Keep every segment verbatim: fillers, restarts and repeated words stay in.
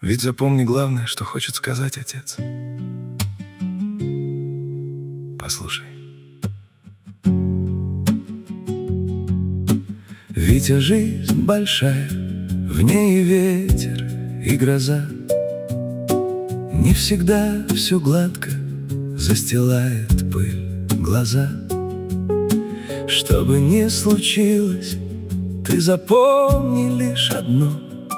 Ведь запомни главное, что хочет сказать отец. Послушай. Витя, жизнь большая, в ней и ветер, и гроза. Не всегда все гладко, застилает пыль глаза. Что бы ни случилось, ты запомни лишь одно: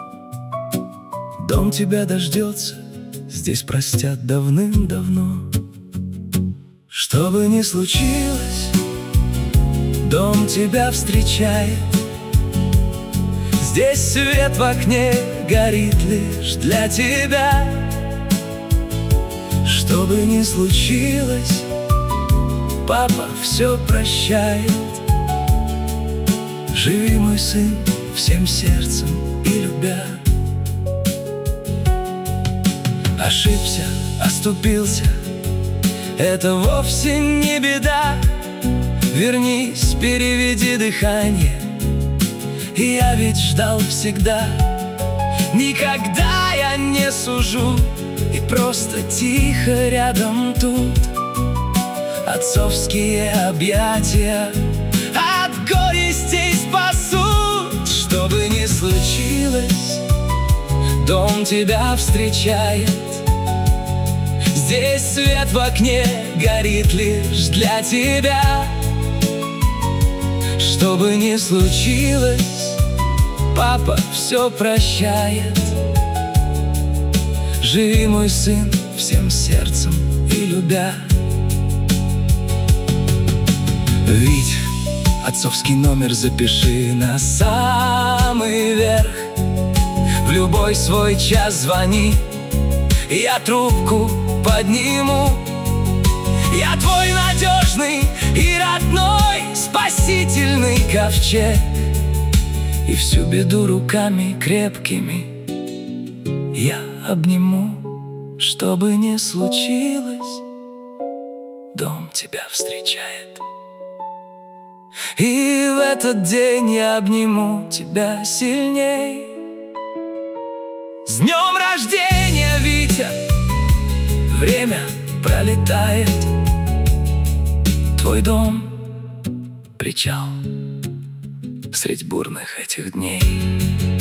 дом тебя дождется, здесь простят давным-давно. Что бы ни случилось, дом тебя встречает. Здесь свет в окне горит лишь для тебя. Что бы ни случилось, папа все прощает. Живи, мой сын, всем сердцем и любя. Ошибся, оступился, это вовсе не беда. Вернись, переведи дыхание, я ведь ждал всегда. Никогда я не сужу, и просто тихо рядом тут. Отцовские объятия от горестей спасут. Что бы ни случилось, дом тебя встречает. Здесь свет в окне горит лишь для тебя. Что бы ни случилось, папа все прощает. Живи, мой сын, всем сердцем и любя. Вить, отцовский номер запиши на самый верх. В любой свой час звони, я трубку подниму. Я твой надежный и родной спасительный ковчег, и всю беду руками крепкими я обниму. Что бы ни случилось, дом тебя встречает. И в этот день я обниму тебя сильней. С днем рождения, Витя! Время пролетает. Твой дом — причал средь бурных этих дней.